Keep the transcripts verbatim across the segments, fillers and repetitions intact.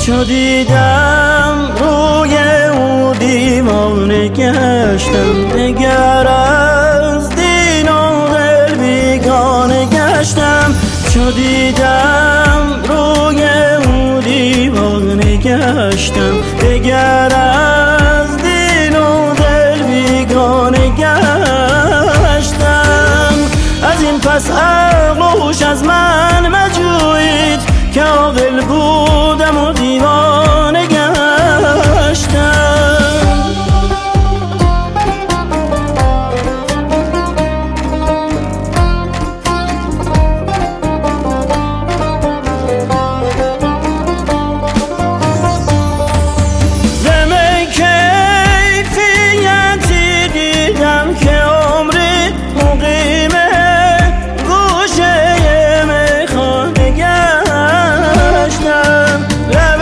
چو دیدم روی او دیوانه گشتم، دگر از دین و دل بیگانه گشتم. چو دیدم روی او دیوانه گشتم، دگر از دین و دل بیگانه گشتم. از این پس عقل و هوش از من مجویید که عاقل بودم و دیوانه گشتم. زمه کیفیتی دیدم که عمری مقیمه گوشه میخانه گشتم. لب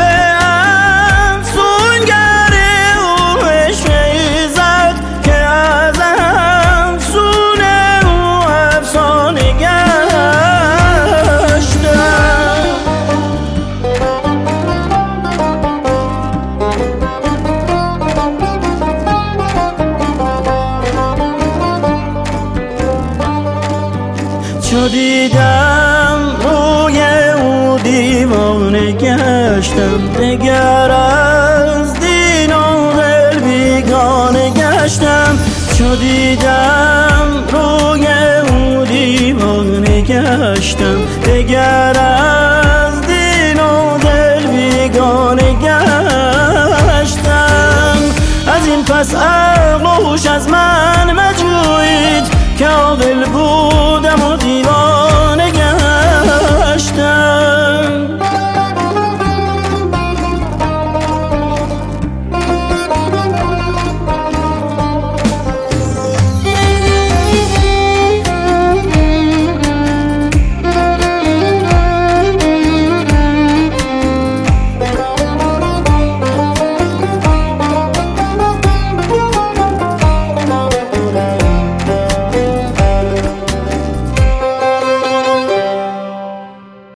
افسونگری او عشقی زد که از افسون او افسانه گشتم. چو دیدم روی او دیوانه گشتم، دگر از دین و دل بیگانه گشتم. چو دیدم روی او دیوانه گشتم، دگر از دین و دل بیگانه گشتم. از این پس عقل و هوش از من مجویید که عاقل بود